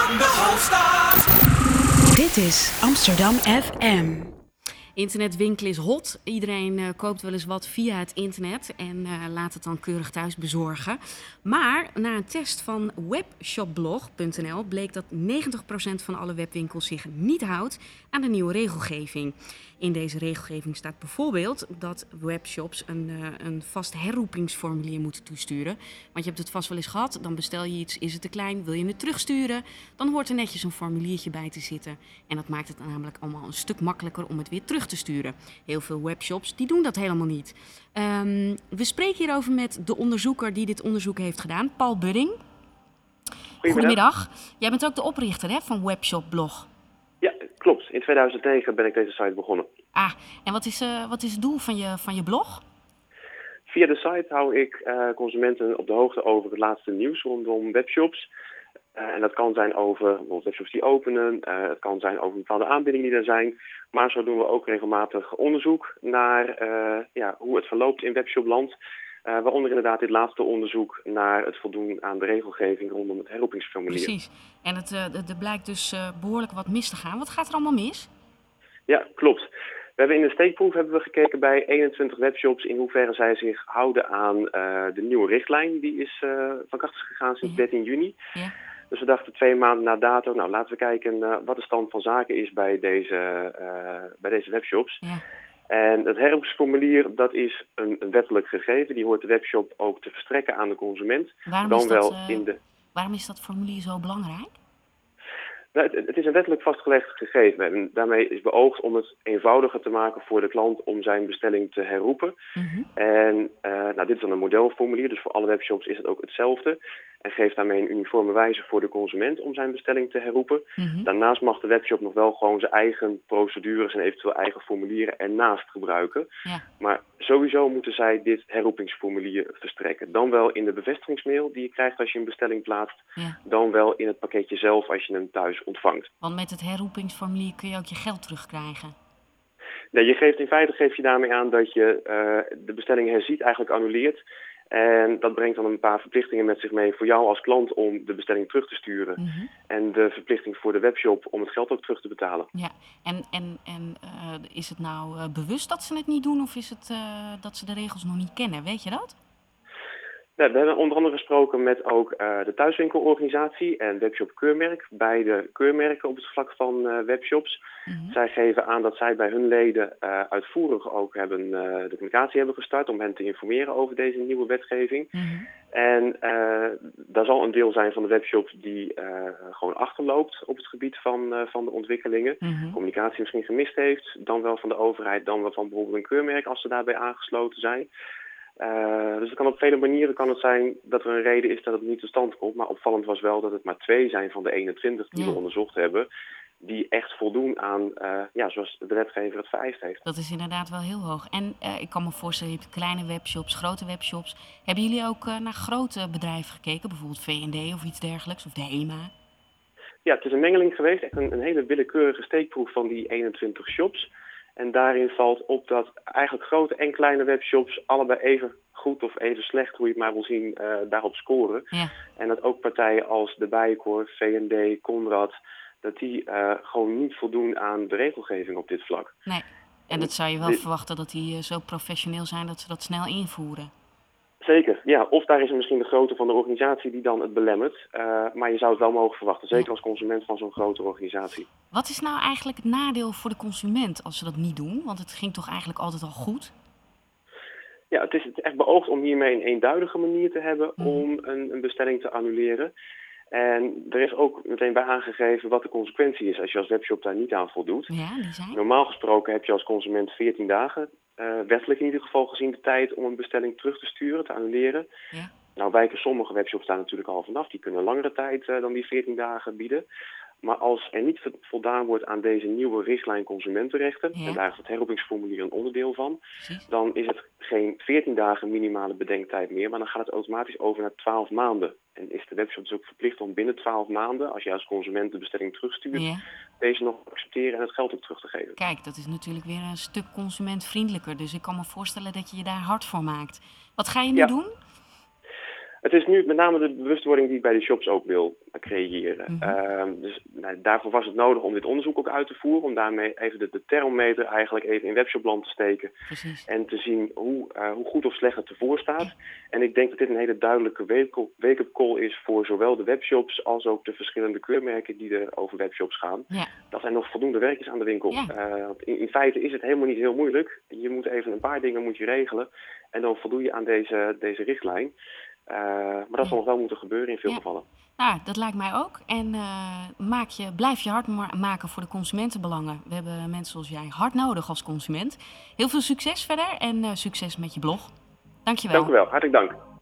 van de hoofdstad. Dit is Amsterdam FM. Internetwinkelen is hot. Iedereen koopt wel eens wat via het internet en laat het dan keurig thuis bezorgen. Maar na een test van webshopblog.nl bleek dat 90% van alle webwinkels zich niet houdt aan de nieuwe regelgeving. In deze regelgeving staat bijvoorbeeld dat webshops een vast herroepingsformulier moeten toesturen. Want je hebt het vast wel eens gehad, dan bestel je iets, is het te klein, wil je het terugsturen? Dan hoort er netjes een formuliertje bij te zitten. En dat maakt het namelijk allemaal een stuk makkelijker om het weer terug te sturen. Heel veel webshops die doen dat helemaal niet. We spreken hierover met de onderzoeker die dit onderzoek heeft gedaan, Paul Budding. Goedemiddag. Jij bent ook de oprichter van Webshopblog. Ja, klopt. In 2009 ben ik deze site begonnen. En wat is het doel van je blog? Via de site hou ik consumenten op de hoogte over het laatste nieuws rondom webshops. En dat kan zijn over bijvoorbeeld webshops die openen. Het kan zijn over bepaalde aanbiedingen die er zijn. Maar zo doen we ook regelmatig onderzoek naar hoe het verloopt in webshopland. Waaronder inderdaad dit laatste onderzoek naar het voldoen aan de regelgeving rondom het herroepingsformulier. Precies. En er blijkt dus behoorlijk wat mis te gaan. Wat gaat er allemaal mis? Ja, klopt. We hebben in de steekproef gekeken bij 21 webshops in hoeverre zij zich houden aan de nieuwe richtlijn. Die is van kracht is gegaan sinds 13 juni. Ja. Dus we dachten 2 maanden na dato, laten we kijken wat de stand van zaken is bij deze webshops. Ja. En het herroepingsformulier, dat is een wettelijk gegeven. Die hoort de webshop ook te verstrekken aan de consument. Waarom is dat formulier zo belangrijk? Het is een wettelijk vastgelegd gegeven. En daarmee is beoogd om het eenvoudiger te maken voor de klant om zijn bestelling te herroepen. Mm-hmm. En dit is dan een modelformulier, dus voor alle webshops is het ook hetzelfde. En geeft daarmee een uniforme wijze voor de consument om zijn bestelling te herroepen. Mm-hmm. Daarnaast mag de webshop nog wel gewoon zijn eigen procedures en eventueel eigen formulieren ernaast gebruiken. Ja. Maar sowieso moeten zij dit herroepingsformulier verstrekken. Dan wel in de bevestigingsmail die je krijgt als je een bestelling plaatst. Ja. Dan wel in het pakketje zelf als je hem thuis ontvangt. Want met het herroepingsformulier kun je ook je geld terugkrijgen. Nee, in feite geef je daarmee aan dat je de bestelling herziet, eigenlijk annuleert. En dat brengt dan een paar verplichtingen met zich mee voor jou als klant om de bestelling terug te sturen. Mm-hmm. En de verplichting voor de webshop om het geld ook terug te betalen. Ja, en is het nou bewust dat ze het niet doen of is het dat ze de regels nog niet kennen? Weet je dat? We hebben onder andere gesproken met ook de thuiswinkelorganisatie en Webshop Keurmerk. Beide keurmerken op het vlak van webshops. Mm-hmm. Zij geven aan dat zij bij hun leden uitvoerig ook de communicatie hebben gestart om hen te informeren over deze nieuwe wetgeving. Mm-hmm. En daar zal een deel zijn van de webshops die gewoon achterloopt op het gebied van de ontwikkelingen. Mm-hmm. Communicatie misschien gemist heeft, dan wel van de overheid, dan wel van bijvoorbeeld een keurmerk als ze daarbij aangesloten zijn. Dus het kan op vele manieren het zijn dat er een reden is dat het niet tot stand komt. Maar opvallend was wel dat het maar 2 zijn van de 21 die we onderzocht hebben. Die echt voldoen aan zoals de wetgever het vereist heeft. Dat is inderdaad wel heel hoog. En ik kan me voorstellen, je hebt kleine webshops, grote webshops. Hebben jullie ook naar grote bedrijven gekeken? Bijvoorbeeld V&D of iets dergelijks? Of de HEMA? Ja, het is een mengeling geweest. Echt een hele willekeurige steekproef van die 21 shops. En daarin valt op dat eigenlijk grote en kleine webshops allebei even goed of even slecht, hoe je het maar wil zien, daarop scoren. Ja. En dat ook partijen als de Bijenkorf, V&D, Conrad, dat die gewoon niet voldoen aan de regelgeving op dit vlak. Nee, en dat zou je wel verwachten dat die zo professioneel zijn dat ze dat snel invoeren. Zeker, ja. Of daar is er misschien de grootte van de organisatie die dan het belemmert. Maar je zou het wel mogen verwachten, zeker als consument van zo'n grote organisatie. Wat is nou eigenlijk het nadeel voor de consument als ze dat niet doen? Want het ging toch eigenlijk altijd al goed? Ja, het is echt beoogd om hiermee een eenduidige manier te hebben om een bestelling te annuleren. En er is ook meteen bij aangegeven wat de consequentie is als je als webshop daar niet aan voldoet. Ja, die zijn. Normaal gesproken heb je als consument 14 dagen, wettelijk in ieder geval gezien, de tijd om een bestelling terug te sturen, te annuleren. Ja. Nou wijken sommige webshops daar natuurlijk al vanaf. Die kunnen langere tijd dan die 14 dagen bieden. Maar als er niet voldaan wordt aan deze nieuwe richtlijn consumentenrechten, en daar is het herroepingsformulier een onderdeel van, Precies. dan is het geen 14 dagen minimale bedenktijd meer, maar dan gaat het automatisch over naar 12 maanden. En is de webshop dus ook verplicht om binnen 12 maanden, als je als consument de bestelling terugstuurt, deze nog te accepteren en het geld ook terug te geven. Kijk, dat is natuurlijk weer een stuk consumentvriendelijker. Dus ik kan me voorstellen dat je je daar hard voor maakt. Wat ga je nu doen? Het is nu met name de bewustwording die ik bij de shops ook wil creëren. Dus daarvoor was het nodig om dit onderzoek ook uit te voeren. Om daarmee even de thermometer eigenlijk even in webshopland te steken. Precies. En te zien hoe goed of slecht het ervoor staat. En ik denk dat dit een hele duidelijke wake-up call is voor zowel de webshops als ook de verschillende keurmerken die er over webshops gaan. Ja. Dat er nog voldoende werk is aan de winkel. Ja. In feite is het helemaal niet heel moeilijk. Je moet even een paar dingen regelen. En dan voldoe je aan deze richtlijn. Maar dat zal nog wel moeten gebeuren in veel gevallen. Nou, dat lijkt mij ook. En blijf je hard maken voor de consumentenbelangen. We hebben mensen zoals jij hard nodig als consument. Heel veel succes verder en succes met je blog. Dankjewel. Dank u wel, hartelijk dank.